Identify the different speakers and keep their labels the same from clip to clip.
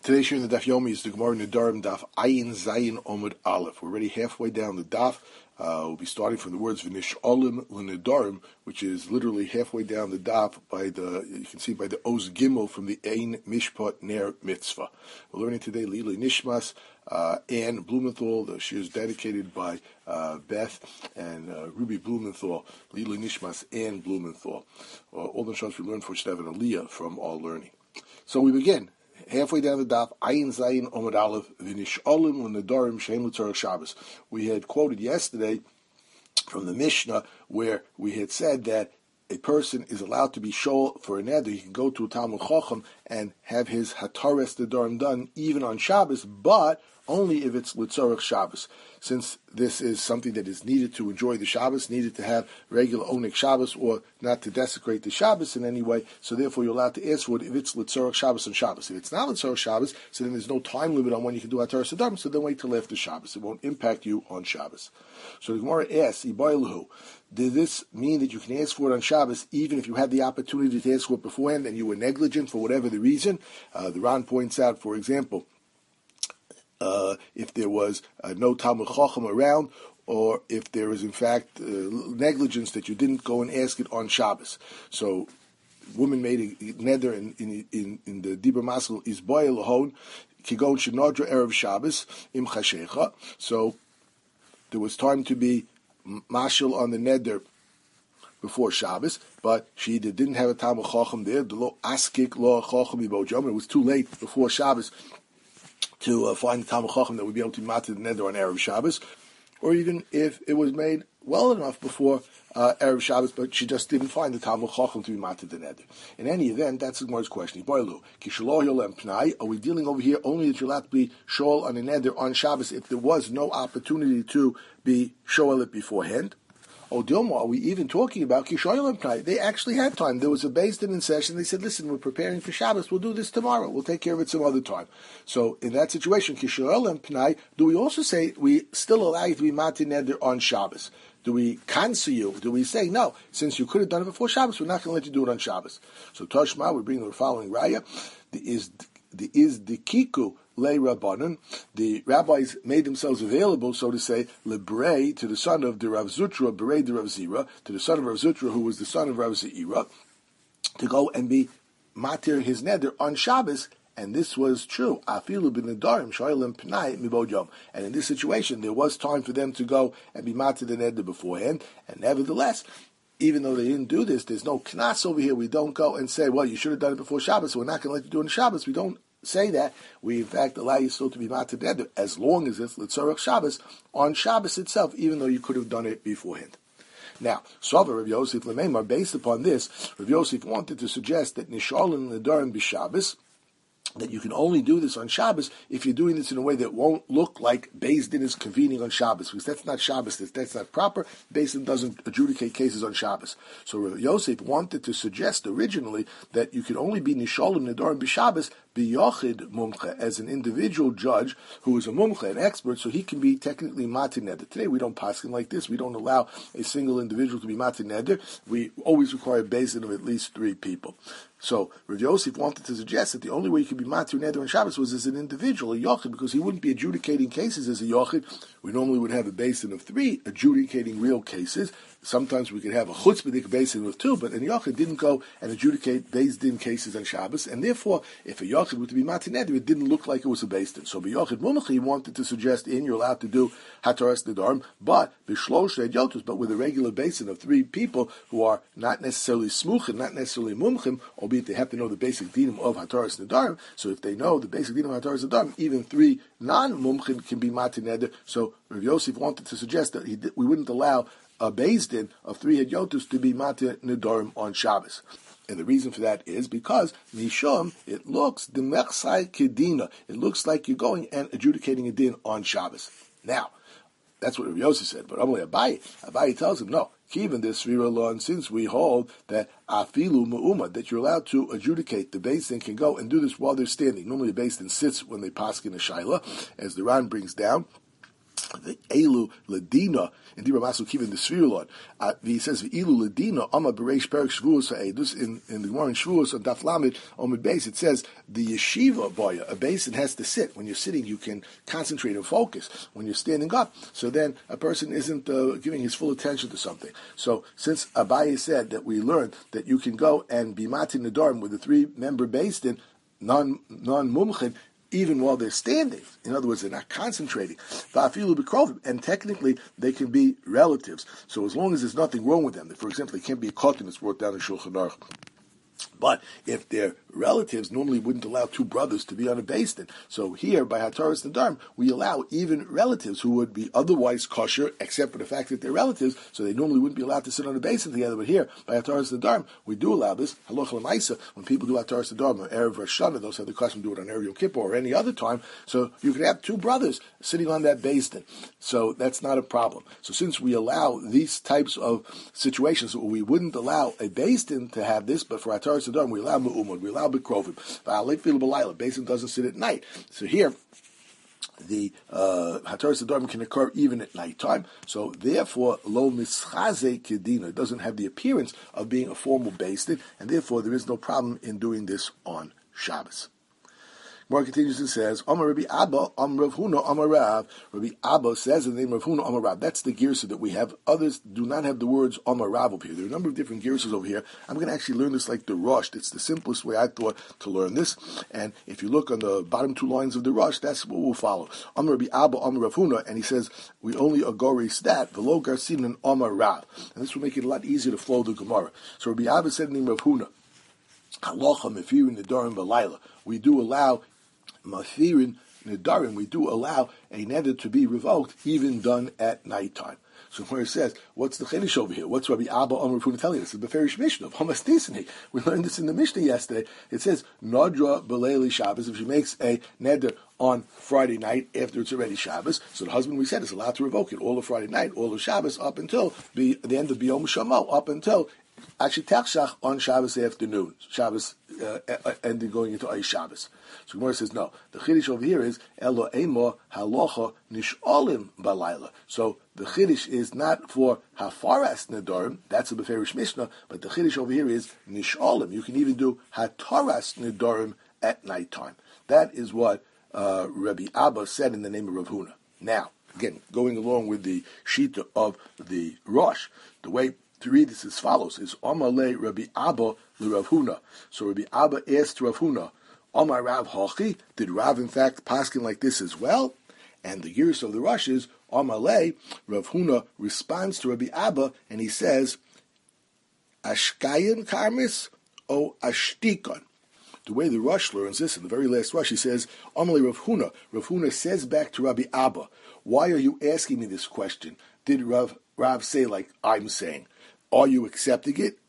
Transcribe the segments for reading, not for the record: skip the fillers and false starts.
Speaker 1: Today's shir in the Daf Yomi is the Gemara Nedarim Daf Ayin Zayin Omid Aleph. We're already halfway down the Daf. We'll be starting from the words V'nish Olim L'Nedarim, which is literally halfway down the Daf you can see by the Oz Gimel from the Ein Mishpat Ner Mitzvah. We're learning today Lili Nishmas, Ann Blumenthal. The shir is dedicated by Beth and Ruby Blumenthal. Lili Nishmas, Ann Blumenthal. All the shows we learned for should have an aliyah from all learning. So we begin. Halfway down the daf, Ayin Zayin Omid Aleph, V'nish Olim L'Nedarim She'em L'Tzorech Shabbos. We had quoted yesterday from the Mishnah where we had said that a person is allowed to be shol for a neder. He can go to a Talmud Chacham and have his Hatares Nedarim done even on Shabbos, but only if it's L'Tzorech Shabbos. Since this is something that is needed to enjoy the Shabbos, needed to have regular Onik Shabbos, or not to desecrate the Shabbos in any way, so therefore you're allowed to ask for it if it's L'Tzorech Shabbos on Shabbos. If it's not L'Tzorech Shabbos, so then there's no time limit on when you can do Hatares Nedarim, so then wait till after Shabbos. It won't impact you on Shabbos. So the Gemara asks, Ibaylahu, did this mean that you can ask for it on Shabbos even if you had the opportunity to ask for it beforehand and you were negligent for whatever the reason? The Ran points out, for example, if there was no Talmud Chacham around, or if there is in fact negligence that you didn't go and ask it on Shabbos. So, woman made a neder in the Dibur Maskil is boy lahon kigon shenodra erev Shabbos im chashecha. So there was time to be mashal on the neder before Shabbos, but she either didn't have a Talmud Chacham there, the lo askik lo Chacham ibojam. It was too late before Shabbos to find the Talmud Chacham that would be able to matir the neder on Erev Shabbos, or even if it was made well enough before Erev Shabbos, but she just didn't find the Talmud Chacham to be matir the neder. In any event, that's the Gemara's question. Are we dealing over here only that you're allowed to be shol on a neder on Shabbos if there was no opportunity to be shol it beforehand? Oh, Dilma, are we even talking about Kishoyelim Pnai? They actually had time. There was a Beis Din in session. They said, listen, we're preparing for Shabbos. We'll do this tomorrow. We'll take care of it some other time. So in that situation, Kishoyelim Pnai, do we also say we still allow you to be Mati Neder on Shabbos? Do we cancel you? Do we say, no, since you could have done it before Shabbos, we're not going to let you do it on Shabbos? So Toshma, we bring the following raya. The Kiku Lei Rabbanon, the rabbis made themselves available, so to say, Lebrei, to the son of the Rav Zutra, Berei the Rav Zira, to the son of Rav Zutra, who was the son of Rav Zeira, to go and be matir his neder on Shabbos, and this was true. Afilu bin Nedarim shoylim pnai mibod. And in this situation, there was time for them to go and be matir the neder beforehand, and nevertheless, even though they didn't do this, there's no knas over here. We don't go and say, well, you should have done it before Shabbos, so we're not going to let you do it on Shabbos. We don't say that. We, in fact, allow you still to be matir neder as long as it's L'Tzorech Shabbos on Shabbos itself, even though you could have done it beforehand. Now, Sova Rav Yosef Lememar, based upon this, Rav Yosef wanted to suggest that Nishalin Nedarim b'Shabbos, that you can only do this on Shabbos if you're doing this in a way that won't look like Beis Din is convening on Shabbos, because that's not Shabbos, that's not proper. Beis Din doesn't adjudicate cases on Shabbos. So Rav Yosef wanted to suggest originally that you could only be Nishalim Nedarim b'Shabbos b'Yochid Mumche, as an individual judge who is a Mumche, an expert, so he can be technically Matir Neder. Today we don't paskin like this. We don't allow a single individual to be Matir Neder. We always require a Beis Din of at least 3 people. So Rav Yosef wanted to suggest that the only way you could be Matir Neder on Shabbos was as an individual, a Yochid, because he wouldn't be adjudicating cases as a Yochid. We normally would have a Beis Din of 3 adjudicating real cases. Sometimes we could have a chutzpahdik Beis Din with 2, but a Yochid didn't go and adjudicate Beis Din cases on Shabbos, and therefore, if a Yochid were to be Matir Neder, it didn't look like it was a Beis Din. So Yochid Mumach, he wanted to suggest you're allowed to do Hataras Nedarim, but B'shlosh Yotos, but with a regular Beis Din of 3 people who are not necessarily smuchim, not necessarily mumchim, albeit they have to know the basic dinim of Hataras Nedarim. So if they know the basic dinim of Hataras Nedarim, even 3 non-mumchim can be Matir Neder. So Rav Yosef wanted to suggest that we wouldn't allow a Beis Din of 3 Hedyotus to be Matir Nedarim on Shabbos. And the reason for that is because Mishum, it looks Demechsai Kedina. It looks like you're going and adjudicating a din on Shabbos. Now, that's what Rav Yosef said, but only Abaye tells him, no, even this Srira law, and since we hold that Afilu Mu'uma, that you're allowed to adjudicate, the Beis Din can go and do this while they're standing. Normally the Beis Din sits when they paskin a Shaila, as the Ran brings down. The Elu Ladina in Dibra Masu Kivin the Svirulon. He says the Elu Ladina Amma Bereish Perik Shavuos Ha'edus in the Gemara in Shavuos on Daf Lamed Omid Beis. It says the yeshiva boya, a basin has to sit. When you're sitting, you can concentrate and focus. When you're standing up, so then a person isn't giving his full attention to something. So since Abaye said that we learned that you can go and be matin nedarim with a 3-member basin, non-mumchin, even while they're standing. In other words, they're not concentrating. And technically, they can be relatives. So as long as there's nothing wrong with them, for example, they can't be a kotin that's brought down in Shulchan Aruch. But if they're relatives, normally wouldn't allow 2 brothers to be on a basin. So here, by Hataras Nedarim, we allow even relatives who would be otherwise kosher, except for the fact that they're relatives, so they normally wouldn't be allowed to sit on a basin together. But here, by Hataras Nedarim, we do allow this. Halacha l'maisa, when people do Hataras Nedarim, or Erev Rosh Hashanah, those have the custom to do it on Erev Yom Kippur or any other time. So you can have 2 brothers sitting on that basin. So that's not a problem. So since we allow these types of situations, we wouldn't allow a basin to have this, but for Hataras Nedarim, we allow Mu'umad, we allow B'krovim. Basin doesn't sit at night. So here, the Hataras Nedarim can occur even at nighttime. So therefore, lo mischaze kedina, it doesn't have the appearance of being a formal basin, and therefore there is no problem in doing this on Shabbos. More continues and says, Amar Rabbi Abba, Amar Rav Huna, Amar Rav. Rabbi Abba says in the name of Huna, Amar Rav. That's the girsa that we have. Others do not have the words Amar Rav up here. There are a number of different girsas over here. I'm going to actually learn this like the Rosh. It's the simplest way I thought to learn this. And if you look on the bottom 2 lines of the Rosh, that's what we'll follow. Amar Rabbi Abba, Amar Rav Huna, and he says, we only agoris that, velo garsin and Amar Rav. And this will make it a lot easier to flow the Gemara. So Rabbi Abba said in the name of Huna, Halacha mefirin nedarim b'layla. We do allow Mafirin Nedarim, we do allow a neder to be revoked, even done at nighttime. So where it says, what's the chiddush over here? What's Rabbi Abba Amar Funa telling us? It's the Beferish Mishnah of Hamas Tisani. We learned this in the Mishnah yesterday. It says, Nadra B'leili Shabbos, if she makes a neder on Friday night after it's already Shabbos, so the husband, we said, is allowed to revoke it all of Friday night, all of Shabbos, up until the end of Biyom Shamo, up until actually Tachshach on Shabbos afternoon, Shabbos ending going into Ay Shabbos. So Gemara says no. The chiddush over here is Elo Emo Halacha Nisholim Balayla. So the chiddush is not for Hafaras Nedarim. That's a Beferish Mishnah. But the chiddush over here is Nisholim. You can even do Hataras Nedarim at nighttime. That is what Rabbi Abba said in the name of Rav Huna. Now, again, going along with the shita of the Rosh, the way to read this as follows: is Amalei Rabbi Abba le Rav Huna. So Rabbi Abba asked Rav Huna, Amar Rav Hachi, did Rav in fact paskin like this as well? And the years of the Rosh is Amalei. Rav Huna responds to Rabbi Abba and he says, Ashkayan karmis o ashtikon. The way the Rosh learns this, in the very last Rosh, he says, Amalei Rav Huna. Rav Huna says back to Rabbi Abba, why are you asking me this question? Did Rav say like I'm saying? Are you accepting it?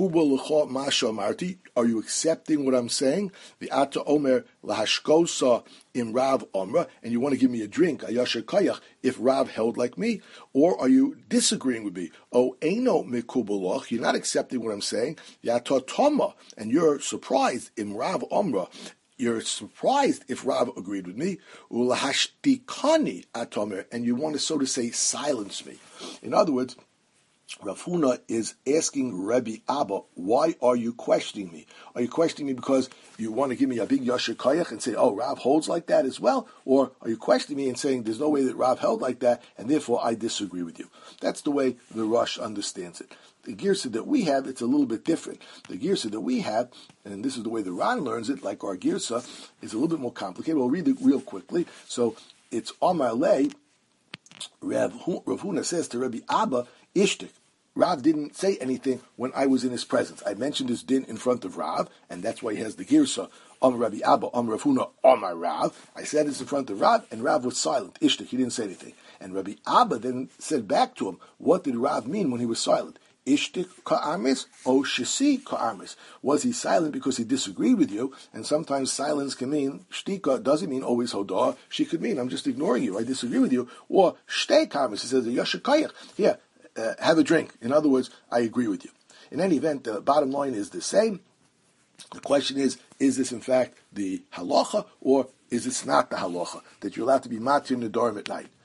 Speaker 1: Are you accepting what I'm saying? The Ata Omer lahashkosa im Rav Omra, and you want to give me a drink, ayasher kayach, if Rav held like me? Or are you disagreeing with me? Oh, eino mikubaloch, you're not accepting what I'm saying. Yata Toma, and you're surprised im Rav Omra. You're surprised if Rav agreed with me. Ulahashtikani atomer, and you want to, so to say, silence me. In other words, Rav Huna is asking Rabbi Abba, why are you questioning me? Are you questioning me because you want to give me a big Yasher Kayach and say, oh, Rav holds like that as well? Or are you questioning me and saying there's no way that Rav held like that, and therefore I disagree with you? That's the way the Rosh understands it. The Girsa that we have, it's a little bit different. The Girsa that we have, and this is the way the Ran learns it, like our Girsa, is a little bit more complicated. We'll read it real quickly. So it's Amar Le, Rav Huna says to Rabbi Abba, Ishtik. Rav didn't say anything when I was in his presence. I mentioned his din in front of Rav, and that's why he has the Girsa, Rabbi Abba, Rav Huna, Rav. I said this in front of Rav, and Rav was silent. Ishtik, he didn't say anything. And Rabbi Abba then said back to him, what did Rav mean when he was silent? Ishtik ka'amis o shisi ka'amis. Was he silent because he disagreed with you? And sometimes silence can mean, shtika doesn't mean always hodah. She could mean, I'm just ignoring you, I disagree with you. Or shtei ka'amis, he says, yashakayach. Here, have a drink. In other words, I agree with you. In any event, the bottom line is the same. The question is this in fact the halacha, or is this not the halacha, that you're allowed to be matir nedarim at night?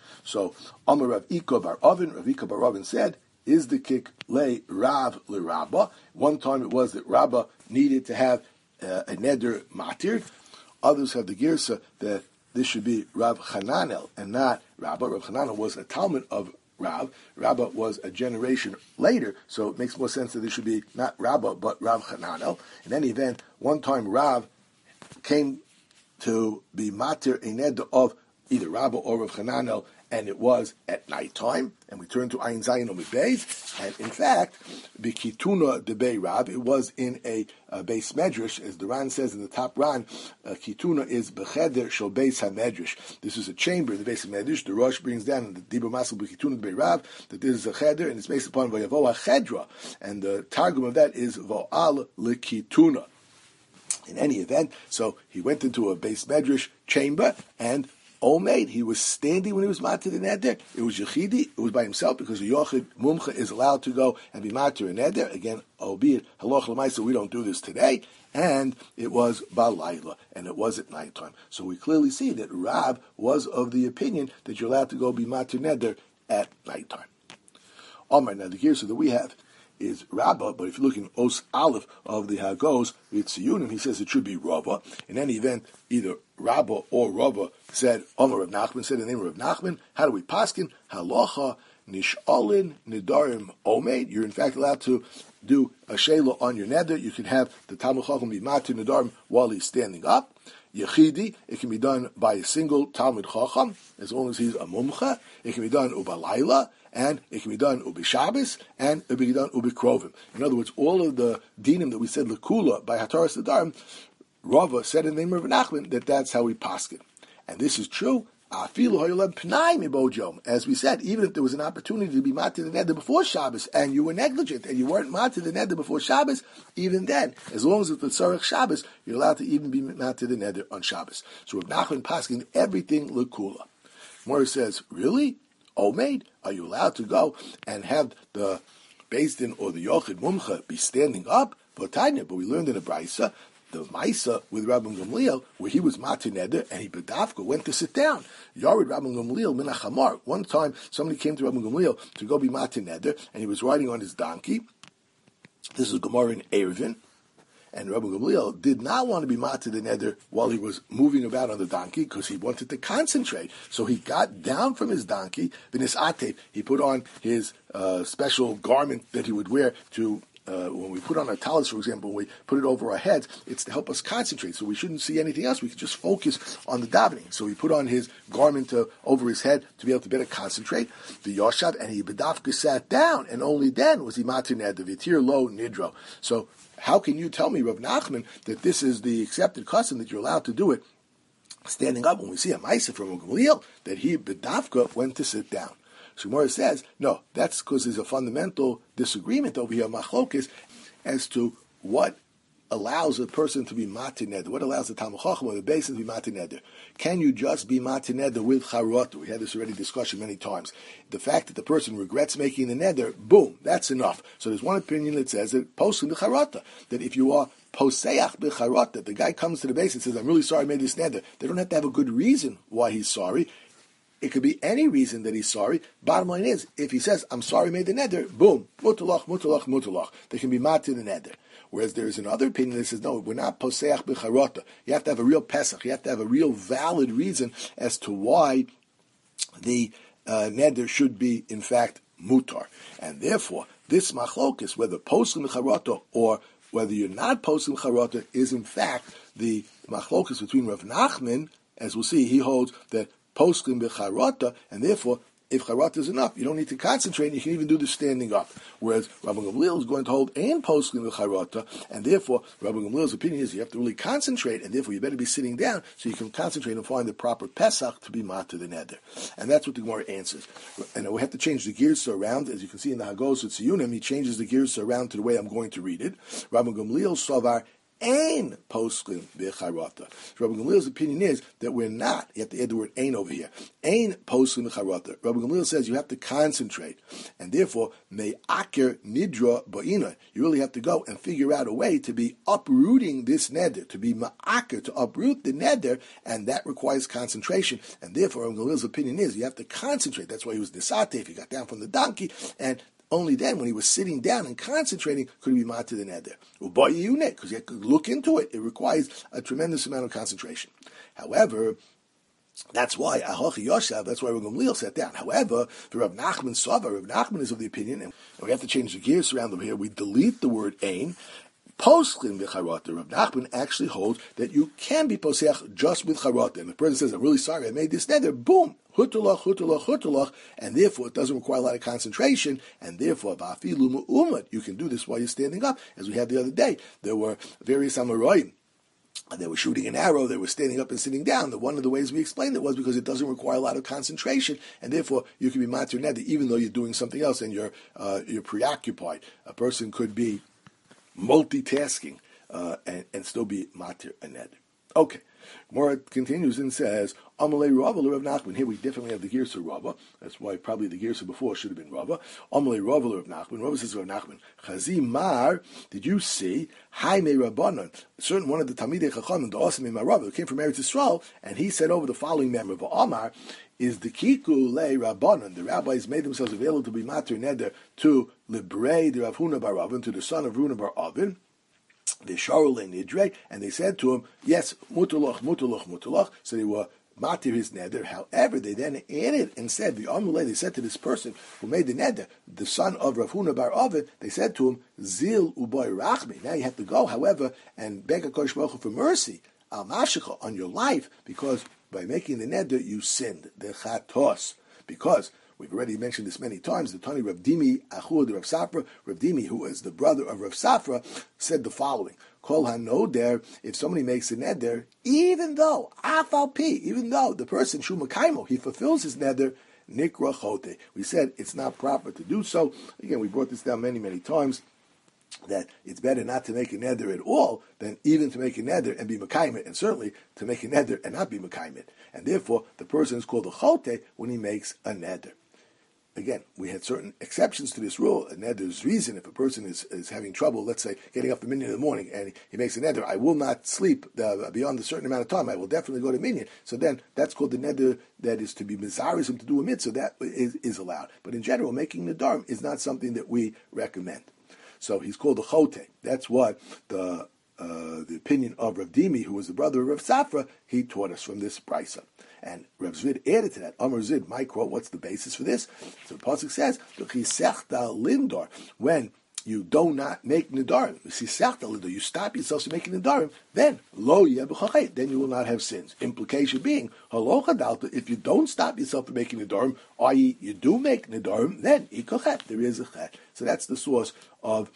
Speaker 1: So Amar Rav Ika bar Avin, Rav Ika bar Avin said, is the kick le Rav le Rabba? One time it was that Rabba needed to have a neder matir. Others have the girsa that this should be Rav Chananel and not Rabba. Rav Chananel was a Talmud of Rav. Rabba was a generation later, so it makes more sense that this should be not Rabba but Rav Chananel. In any event, one time Rav came to be matir a neder of either Rabba or Rav Chananel, and it was at nighttime, and we turn to Ayin Zayin Omid Beis, and in fact, B'kituna debei Rav, it was in a Beis Medrash, as the Ran says in the top Ran, Kituna is B'cheder Shel Beis HaMedrash. This is a chamber in the Beis HaMedrash. The Rosh brings down in the Dibur Masel B'kituna debei Rav that this is a cheder, and it's based upon Vayavo HaChedra, and the Targum of that is Vo'al L'kituna. In any event, so he went into a Beis Medrash chamber, and Omeid, he was standing when he was matir the neder. It was yechidi, it was by himself, because a yochid mumcha is allowed to go and be matir a neder. Again, albeit halach l'maisa, we don't do this today. And it was balayla, and it was at nighttime. So we clearly see that Rav was of the opinion that you're allowed to go be matir neder at nighttime. Now the girsa that we have is Rabbah, but if you look in Os Aleph of the Hagos, it's Yunim, he says it should be Rava. In any event, either Rabbah or Rava said, Omer of Nachman, said the name of Nachman. How do we paskin? Halacha nish'alin nidarim omeid. You're in fact allowed to do a shayla on your neder. You can have the Talmud Chacham be matir nidarim while he's standing up. Yechidi, it can be done by a single Talmud Chacham, as long as he's a mumcha. It can be done ubalayla, and it can be done ubi Shabbos, and it can be done ubi Krovim. In other words, all of the dinim that we said lekula by Hataras Nedarim, Rava said in the name of Nachman that that's how we paskin. And this is true. As we said, even if there was an opportunity to be matir the neder before Shabbos, and you were negligent, and you weren't matir the neder before Shabbos, even then, as long as it's the tzarech Shabbos, you're allowed to even be matir the neder on Shabbos. So Rav Nachman paskin everything lekula. Mora says, really? Omeid, are you allowed to go and have the Beis Din or the Yochid Mumcha be standing up? But we learned in a Brisa, the Maisa with Rabbi Gamliel, where he was matir neder and he bedafka went to sit down. Yared Rabbi Gamliel min hachamar. One time, somebody came to Rabbi Gamliel to go be matir neder, and he was riding on his donkey. This is Gemara in Eruvin. And Rabbi Gamliel did not want to be matir the neder while he was moving about on the donkey because he wanted to concentrate. So he got down from his donkey, he put on his special garment that he would wear to when we put on our talis, for example, when we put it over our heads, it's to help us concentrate. So we shouldn't see anything else. We can just focus on the davening. So he put on his garment over his head to be able to better concentrate. The Yoshav, and he bedafka sat down, and only then was he matir neder, vitir lo nidro. So how can you tell me, Rav Nachman, that this is the accepted custom that you're allowed to do it standing up when we see a Maisa from a Gamliel, that he bedafka went to sit down? So Gemara says, no, that's because there's a fundamental disagreement over here, machlokes, as to what allows a person to be matir neder, what allows the Talmud Chacham or the Beis Din to be matir neder. Can you just be matir neder with charata? We had this already discussion many times. The fact that the person regrets making the neder, boom, that's enough. So there's one opinion that says that posting the charata, that if you are poseach b'charata, the guy comes to the base and says, I'm really sorry I made this neder. They don't have to have a good reason why he's sorry. It could be any reason that he's sorry. Bottom line is, if he says, I'm sorry I made the neder, boom, mutalach, mutalach, mutalach. They can be matir the neder. Whereas there is another opinion that says, no, we're not poseach b'charata. You have to have a real pesach. You have to have a real valid reason as to why the neder should be, in fact, mutar. And therefore, this machlokes, whether posting b'charata or whether you're not posting b'charata, is in fact the machlokes between Rav Nachman. As we'll see, he holds that posting b'charata, and therefore, if charata is enough, you don't need to concentrate, you can even do the standing up. Whereas Rabbi Gamliel is going to hold and posting b'charata, and therefore, Rabbi Gamliel's opinion is you have to really concentrate, and therefore you better be sitting down so you can concentrate and find the proper pesach to be matir the neder. And that's what the Gemara answers. And we have to change the gears around, as you can see in the Hagos with Tziyunim, he changes the gears around to the way I'm going to read it. Rabbi Gamliel Savar Ein posklin b'charata. Rabbi Gamliel's opinion is that we're not. You have to add the word ein over here. Ein posklin b'charata. Rabbi Gamliel says you have to concentrate, and therefore me'aker nidra ba'ina. You really have to go and figure out a way to be uprooting this neder, to be ma'aker, to uproot the neder, and that requires concentration. And therefore, Rabbi Gamliel's opinion is you have to concentrate. That's why he was nisate. He got down from the donkey, and only then, when he was sitting down and concentrating, could he be mad to the neder. Because you could look into it. It requires a tremendous amount of concentration. However, that's why Ahochi Yoshav, that's why Rabbi Gamliel sat down. However, the Rav Nachman Sava, Rav Nachman is of the opinion, and we have to change the gears around over here, we delete the word ein. Posklin v'charata. Rav Nachman actually holds that you can be poseach just with charata. And the person says, I'm really sorry, I made this neder. Boom! Hutulach, hutulach, hutulach. And therefore, it doesn't require a lot of concentration. And therefore, ba'afilu mu'umat, you can do this while you're standing up. As we had the other day, there were various Amoraim. They were shooting an arrow, they were standing up and sitting down. One of the ways we explained it was because it doesn't require a lot of concentration, and therefore you can be matir neder even though you're doing something else and you're preoccupied. A person could be multitasking and still be matir a neder. Okay. Gemara continues and says, Amalei Rava Rav Nachman. Here we definitely have the Girsa Rava. That's why probably the Girsa before should have been Rava. Amalei Rava Rav Nachman. Rava says Rav Nachman, Chazi Mar, did you see, Haime Rabbanon, certain one of the Talmidei Chachamim, the Osim Rava, who came from Eretz Yisrael, and he said over the following memory, Amar, is the Kiku Le Rabbanon. The rabbis made themselves available to be matir neder to Librei the Rav Huna bar Avin, to the son of Huna bar Avin, the Sharule Nidre, and they said to him, yes, mutulach, mutulach, mutulach. So they were matir his neder. However, they then added and said, the Amuleh, they said to this person who made the neder, the son of Rav Huna bar Ovid, they said to him, Zil uboy rachmi. Now you have to go, however, and beg HaKadosh Baruch Hu for mercy, al mashicha, on your life, because by making the neder, you sinned, the chatos, because we've already mentioned this many times. The Tani Rav Dimi, Achud Rav Safra, Rav Dimi, who is the brother of Rav Safra, said the following: Kol hanoder, if somebody makes a neder, even though afal pi, even though the person shumakaimo, he fulfills his neder, nikra chote. We said it's not proper to do so. Again, we brought this down many times, that it's better not to make a neder at all than even to make a neder and be mekayim it, and certainly to make a neder and not be mekayim it. And therefore, the person is called a chote when he makes a neder. Again, we had certain exceptions to this rule. A neder's reason, if a person is having trouble, let's say, getting up the minyan in the morning, and he makes a neder, I will not sleep beyond a certain amount of time, I will definitely go to minyan. So then, that's called the neder that is to be mizarism to do a mitzvah, that is allowed. But in general, making nedarim is not something that we recommend. So he's called a chote. That's what the opinion of Rav Dimi, who was the brother of Rav Safra, he taught us from this brisa. And Rav Zvid added to that, Amar Zid, my quote, what's the basis for this? So the pasuk says, lindor, when you do not make nedarim, you stop yourself from making nedarim, then then you will not have sins. Implication being, if you don't stop yourself from making nedarim, i.e. you do make nedarim, then there is a chet. So that's the source of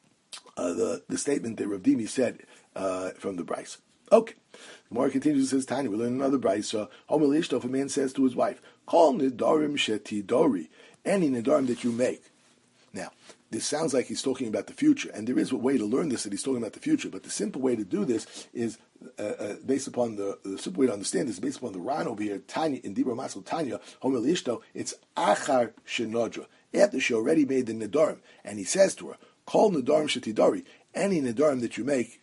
Speaker 1: the statement that Rav Dimi said from the brisa. Okay. The more continues, says Tanya, we learn another brisa. Homel Ishto, if a man says to his wife, Kol nedarim shetidori, any nedarim that you make. Now, this sounds like he's talking about the future, and there is a way to learn this that he's talking about the future, but the simple way to do this is based upon the simple way to understand this is based upon the Ran over here, Tanya, in Dibra Masel Tanya, Homel Ishto, it's Achar Shenodra, after she already made the nedarim, and he says to her, Kol nedarim shetidori, any nedarim that you make,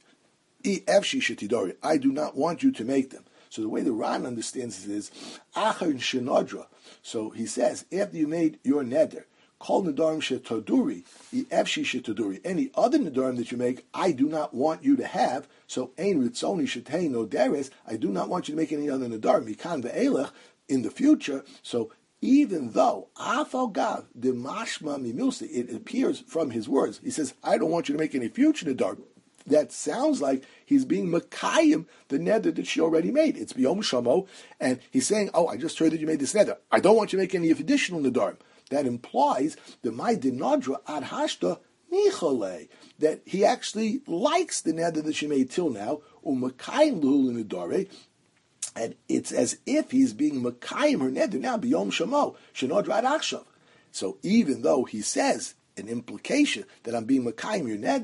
Speaker 1: I do not want you to make them. So the way the Ran understands it is Achar Shenodra. So he says, after you made your neder, Kol nedarim shetoduri, efshi shetoduri. Any other nedarim that you make, I do not want you to have. So ein ritzoni shetei no deres. I do not want you to make any other nedarim. Mikan ve'elech in the future. So even though afal gav de mashma mimilsi, it appears from his words. He says, I don't want you to make any future nedarim. That sounds like he's being makayim the neder that she already made. It's biyom shamo, and he's saying, oh, I just heard that you made this neder. I don't want you to make any additional nedarim. That implies the my dinadra ad hashta nichole, that he actually likes the neder that she made till now, umakayim luhul nedare, and it's as if he's being makayim her neder now biyom shamo shenodra ad akshav. So even though he says an implication that I'm being makayim your neder,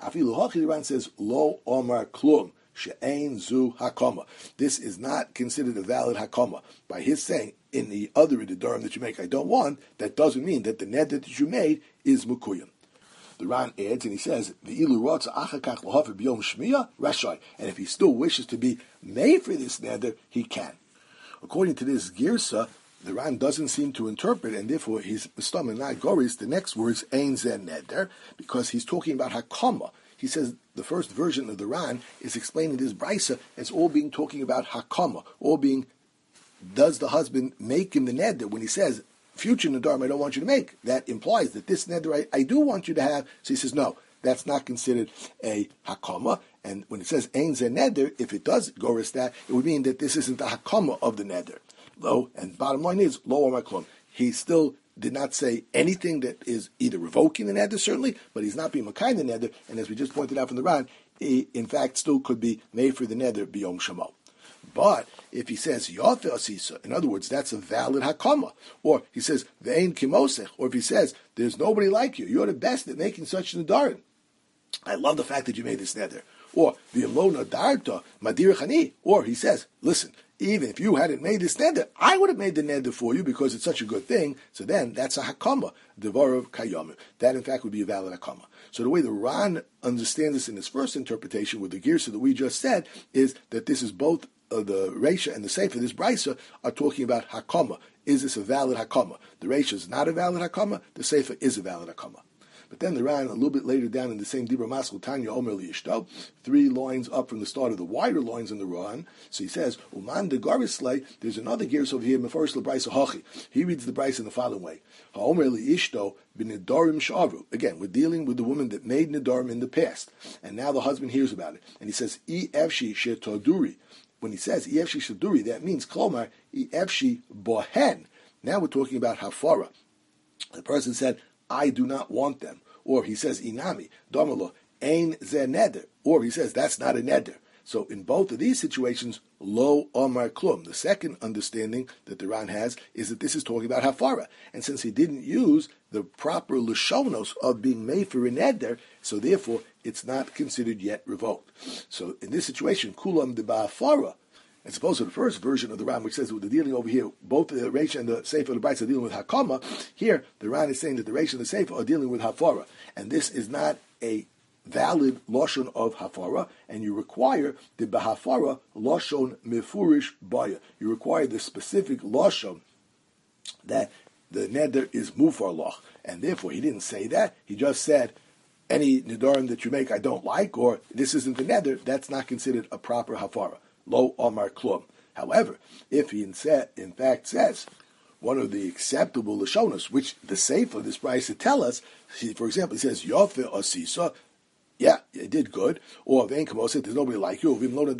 Speaker 1: Afilu Hachi, the Ran says, Lo Omar Klum, She'ein Zu Hakama. This is not considered a valid Hakama. By his saying, in the other Nidarim that you make, I don't want, that doesn't mean that the neder that you made is Mukuyim. The Ran adds, and he says, "V'ilu rotza achakach lahaver b'yom shmiya rashai." And if he still wishes to be made for this neder, he can. According to this girsa, the Ran doesn't seem to interpret, and therefore he's mistam and not goris. The next words ein zen neder, because he's talking about hakama. He says the first version of the Ran is explaining this brisa as all being talking about hakama, all being does the husband make him the neder when he says, future nedarim I don't want you to make. That implies that this neder I do want you to have. So he says, no, that's not considered a hakama. And when it says ein ze neder, if it does goris that, it would mean that this isn't the hakama of the neder. Lo, and bottom line is, lo amar klum. He still did not say anything that is either revoking the neder, certainly, but he's not being makayim the neder. And as we just pointed out from the Ran, he in fact still could be made for the neder biyom shamo. But if he says Yafe Asisa, in other words, that's a valid hakama. Or he says Ve'ein Kimosech, or if he says there's nobody like you, you're the best at making such nedarim. I love the fact that you made this neder. Or V'imlo nadarta Madir Chani, or he says, listen, even if you hadn't made this neder, I would have made the neder for you because it's such a good thing. So then that's a hakama, devar kayamim. That in fact would be a valid hakama. So the way the Ran understands this in his first interpretation with the girsa that we just said is that this is both the Reisha and the Sefer, this Brisa, are talking about Hakama. Is this a valid Hakama? The Reisha is not a valid Hakama, the Sefer is a valid Hakama. But then the Ran, a little bit later down in the same Dibra Maskul, Tanya Omer Liyishto, 3 lines up from the start of the wider lines in the Ran, so he says, Uman de Garislay, there's another gears over here, Mephorish LeBrisa Hachi. He reads the Brisa in the following way. Ha'omer Liyishto b'nedarim sh'avru. Again, we're dealing with the woman that made nedarim in the past, and now the husband hears about it. And he says, efshi shetoduri. When he says efshi shaduri, that means klomar efshi bohen. Now we're talking about hafara. The person said, I do not want them. Or he says inami, domalo, ein ze neder. Or he says, that's not a neder. So in both of these situations, lo omar klum. The second understanding that the Ran has is that this is talking about hafara. And since he didn't use the proper lashonos of being made for a neder, so therefore it's not considered yet revoked. So in this situation, kulam de ba'afara, as opposed to the first version of the Ran, which says with the dealing over here, both the Reisha and the Sefer of the Brisa are dealing with Hakama. Here, the Ran is saying that the Reisha and the Sefer are dealing with Hafara. And this is not a valid Lashon of Hafara, and you require the Bahafara Lashon Mefurish Baya. You require the specific Lashon that the Neder is Mufar Loch. And therefore, he didn't say that. He just said, any Nedarim that you make I don't like, or this isn't the Neder, that's not considered a proper Hafara. Lo Omar Klum. However, if he in fact says one of the acceptable Lashonos, which the Sefer of this Brisa tell us, for example, he says, Yofe Asisa, yeah, you did good, or Vein Kamosek, there's nobody like you,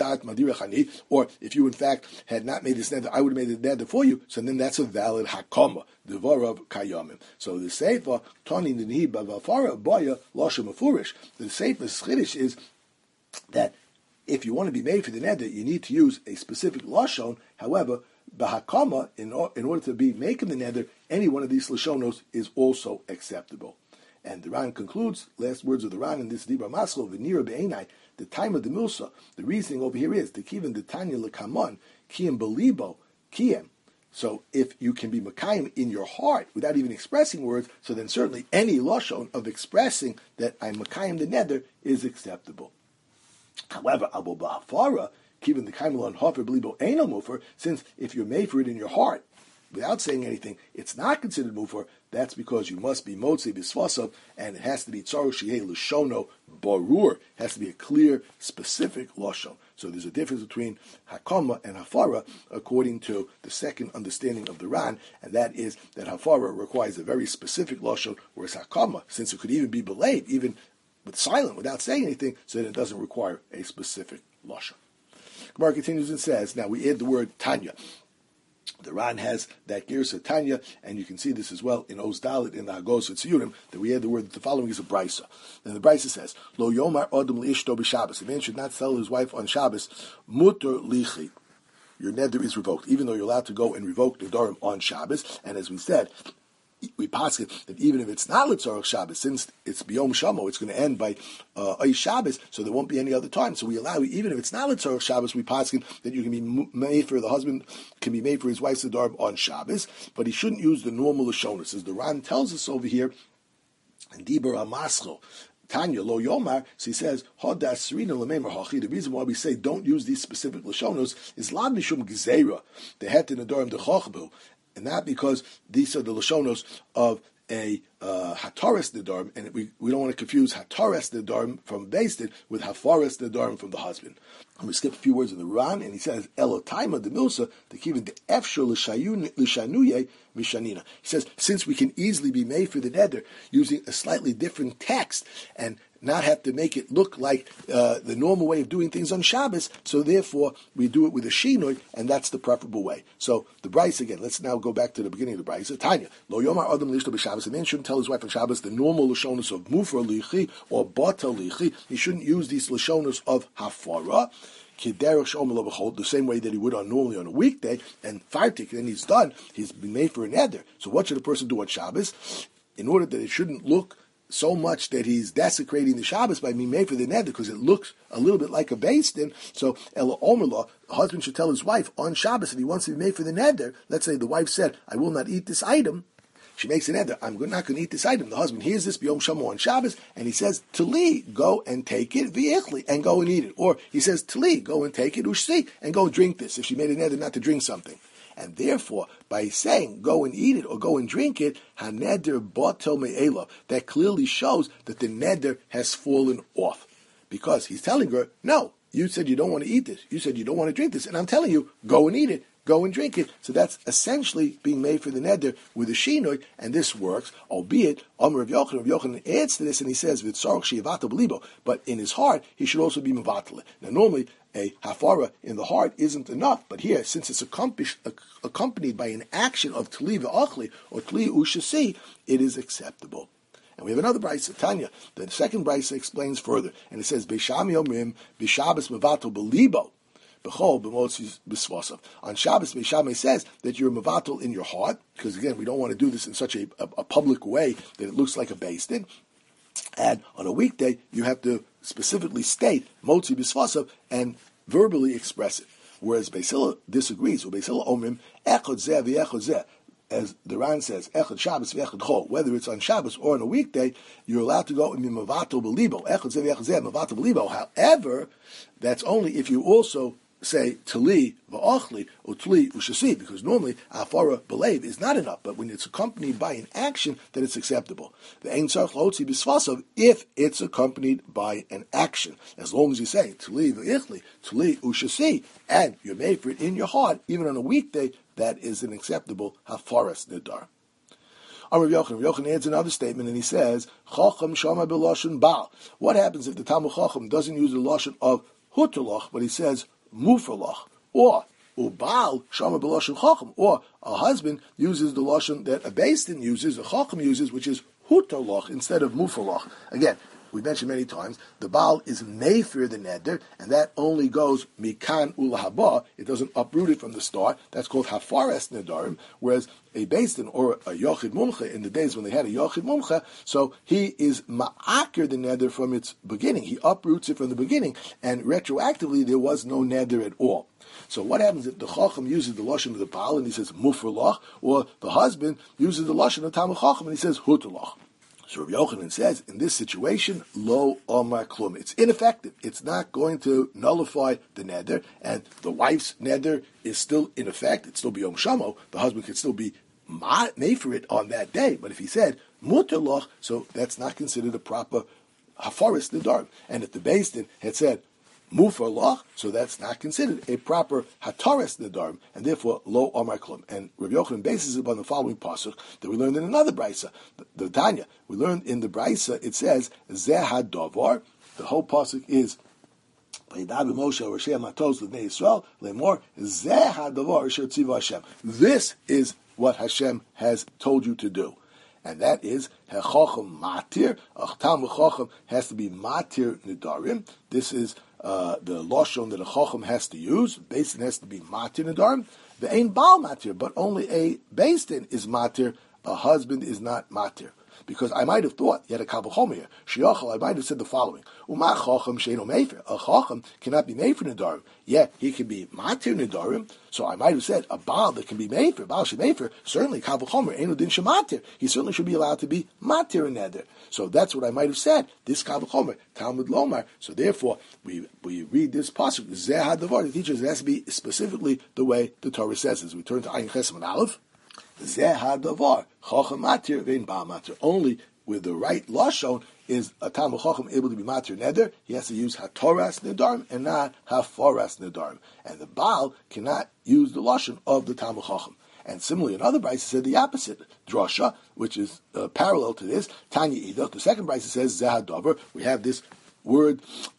Speaker 1: or if you in fact had not made this neder, I would have made the neder for you, so then that's a valid Hakama, Devarav Kayamim. So the Sefer, Tani Nihi Bavafara Boya Lashem Mefurish, the Sefer's Chiddush is that if you want to be made for the neder, you need to use a specific lashon. However, bahakama, in order to be making the neder, any one of these lashonos is also acceptable. And the Ran concludes, last words of the Ran in this Dibra Maskul, v'nira be'enai, the time of the Milsa, the reasoning over here is, the kivin the tanya lekamon, kiyem belibo, kiyem. So if you can be makayim in your heart without even expressing words, so then certainly any lashon of expressing that I'm makayim the neder is acceptable. However, Abu Ba'afara, given the Kaimelon Hofer Belibo Eino Mufer, since if you're made for it in your heart, without saying anything, it's not considered Mufer, that's because you must be Motzi Bisvasav, and it has to be Tzaru Shihei Lushono Barur, has to be a clear, specific Lashon. So there's a difference between Hakama and Hafara, according to the second understanding of the Ran, and that is that Hafara requires a very specific Lashon, whereas Hakama, since it could even be belayed, even but silent, without saying anything, so that it doesn't require a specific lashon. Gemara continues and says, now we add the word Tanya. The Ran has that girsa Tanya, and you can see this as well in Oz Dalit in the Hagos Tziyurim, that we add the word that the following is a Brisa. And the Brisa says, Lo Yomar Odom Li'ishto B'Shabbos. A man should not sell his wife on Shabbos. Mutter Lichi. Your neder is revoked, even though you're allowed to go and revoke the Nedarim on Shabbos. And as we said, we pass it that even if it's not L'tzorach Shabbos, since it's B'yom Shamo, it's going to end by Oy Shabbos, so there won't be any other time. So we allow, even if it's not L'tzorach Shabbos, we pass it that you can be made for, the husband can be made for his wife's Nedarim on Shabbos, but he shouldn't use the normal Lashonos. As the Ran tells us over here, in Dibur HaMaschil, Tanya lo yomar, so he says, Hodas Serena Lamemer Hachi. The reason why we say don't use these specific Lashonos is Lad Mishum Gezerah, the Het in Nedarim de Chochbu, and not because these are the Lashonos of a Hataras Nedarim, and we don't want to confuse Hataras Nedarim from Beistin with Hafaras Nedarim from the husband. And we skip a few words in the Ran, and he says, Elotaima de Milsa, the Kivin de Efshur Lishanuye Mishanina. He says, since we can easily be made for the neder using a slightly different text, and not have to make it look like the normal way of doing things on Shabbos, so therefore we do it with a shinoi, and that's the preferable way. So the Bryce again, let's now go back to the beginning of the Bryce. Tanya, lo yomar adam lishto b'Shabbos. A man shouldn't tell his wife on Shabbos the normal lashonos of mufer lichi or bata lichi. He shouldn't use these lashonos of hafara, the same way that he would normally on a weekday, and fartik, then he's done. He's been made for an eder. So what should a person do on Shabbos? In order that it shouldn't look so much that he's desecrating the Shabbos by being made for the neder, because it looks a little bit like a beis din. So Ela Omerla, the husband should tell his wife on Shabbos if he wants to be made for the neder. Let's say the wife said, "I will not eat this item." She makes an neder. I'm not going to eat this item. The husband hears this b'yom shamo on Shabbos, and he says, "Tali, go and take it v'yichli, and go and eat it." Or he says, "Tali, go and take it ushsi, and go and drink this." If she made a neder not to drink something. And therefore, by saying go and eat it or go and drink it, haneder batel me'ela, that clearly shows that the neder has fallen off. Because he's telling her, no, you said you don't want to eat this. You said you don't want to drink this. And I'm telling you, go and eat it. Go and drink it. So that's essentially being made for the neder with a shinoi, and this works, albeit, Rav Yochanan adds to this, and he says, but in his heart, he should also be mevatel. Now normally, a hafara in the heart isn't enough, but here, since it's accompanied by an action of tli v'achli, or tli ushasi, it is acceptable. And we have another brayso, Tanya. The second brayso explains further, and it says, Beishami omrim, b'Shabbos mevatel b'libo, b'chol b'motzi b'svasav. On Shabbos, Beishami says that you're mevatel in your heart, because again, we don't want to do this in such a public way that it looks like a beis din. And on a weekday, you have to specifically state motzi b'svasav and verbally express it. Whereas Beis Hillel disagrees. Beis Hillel omrim echad zeh v'echad zeh. As the Ran says, echad Shabbos v'echad chol. Whether it's on Shabbos or on a weekday, you're allowed to go and be mevatel b'libo. Echad zeh v'echad zeh, mevatel b'libo. However, that's only if you also say tali v'achli or tali ushasi, because normally afara belev is not enough, but when it's accompanied by an action, then it's acceptable. The ein tzarich la'otzi b'svasav if it's accompanied by an action, as long as you say tali v'ichli, tali ushasi, and you're made for it in your heart, even on a weekday, that is an acceptable hafaras nidar. Rav Yochanan adds another statement, and he says, Chacham shama b'lashon bal. What happens if the Talmud Chacham doesn't use the lashon of hutalach, but he says mufalach, or ubal shama b'lashon chacham, or a husband uses the lashon that a beis din uses, a chacham uses, which is hutalach instead of mufalach. Again, we mentioned many times, the Baal is meifir the neder, and that only goes mikan ulahaba. It doesn't uproot it from the start. That's called hafares nedarim. Whereas a beis din or a yochid mumcha in the days when they had a yochid mumcha, so he is ma'akir the neder from its beginning. He uproots it from the beginning, and retroactively there was no neder at all. So what happens if the chacham uses the lashon of the Baal and he says mufralach, or the husband uses the lashon of Talmud Chacham and he says hutalach? So Rav Yochanan says, in this situation, lo omar klum. It's ineffective. It's not going to nullify the neder, and the wife's neder is still in effect. It's still b'yom shamo. The husband could still be made for it on that day. But if he said muterloch, so that's not considered a proper hafaris nedarim. And if the beis din had said mufarloch, so that's not considered a proper hataris nedarim, and therefore lo omar klum. And Rav Yochanan bases it upon the following pasuk that we learned in another brayso, the Tanya. We learned in the brayso, it says zeh hadavar. The whole pasuk is this is what Hashem has told you to do. And that is hechacham matir. A Talmud Chacham has to be matir nedarim. This is the lashon that a chacham has to use. Beis din has to be matir nedarim. The ein bal matir, but only a beis din is matir a husband is not matir. Because I might have thought, you had a Kabul Chomer here. Shiachal, I might have said the following. Uma Chacham Sheino Mefer. A Chacham cannot be Mefer Nedarim. Yeah, he can be Matir Nedarim. So I might have said, a Baal that can be Mefer, Baal Shemefer, certainly Kabul Chomer, Einu Din Shematir. He certainly should be allowed to be Matir Neder. So that's what I might have said. This Kabul Chomer, Talmud Lomar. So therefore, we read this pasuk, Zeh HaDavar, the teacher, it has to be specifically the way the Torah says. As we turn to Ayin Ches and Aleph, Zeh HaDavar, Chacham Matir, Vein Baal Matir. Only with the right lashon is a Talmud Chacham able to be Matir Neder. He has to use HaToras Nedarim and not HaForas Nedarim. And the Baal cannot use the lashon of the Talmud Chacham. And similarly, another brisa said the opposite. Drasha, which is parallel to this, Tanya Ida. The second brisa says Zeh HaDavar. We have this word,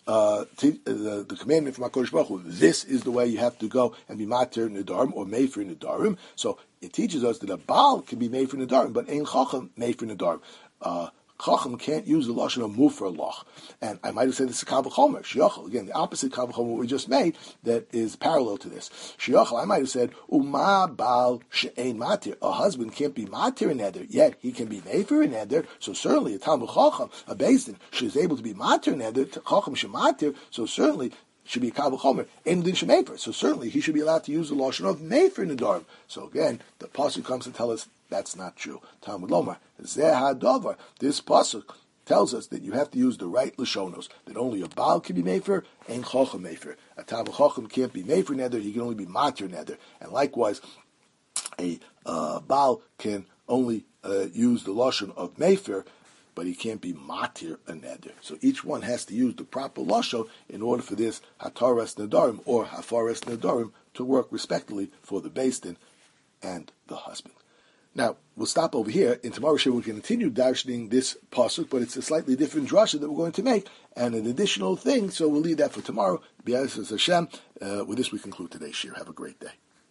Speaker 1: the commandment from HaKadosh Baruch Hu. This is the way you have to go and be Matir Nedarim or Mefer Nedarim. So it teaches us that a Baal can be Mefer Nedarim, but Ein Chacham Mefer Nedarim. Chacham can't use the lashon of mufer loch, and I might have said this is Kabul Chomer. Shiachal, again, the opposite Kabul Chomer we just made that is parallel to this. Shiachal, I might have said Uma Baal she'ein matir. A husband can't be matir in neder, yet he can be mefer in neder. So certainly a Talmud Chacham, a Beis Din, she is able to be matir in neder. Chacham shematir. So certainly should be a Kabul Chomer, Ein Din Shemefer. So certainly he should be allowed to use the lashon of mefer nedarim. So again, the pasuk comes to tell us that's not true. Talmud Lomar, Zeh HaDavar. This pasuk tells us that you have to use the right lashonos. That only a Baal can be mefer, Ein Chacham mefer. A Talmud Chacham can't be mefer neder; he can only be matir neder. And likewise, a Baal can only use the lashon of mefer, but he can't be matir a neder. So each one has to use the proper lashon in order for this hataras nedarim or hafaras nedarim to work respectively for the Beis Din and the husband. Now, we'll stop over here. In tomorrow's show, we can continue darshaning this pasuk, but it's a slightly different drasha that we're going to make, and an additional thing, so we'll leave that for tomorrow. B'yas Hashem. With this, we conclude today's shir. Have a great day.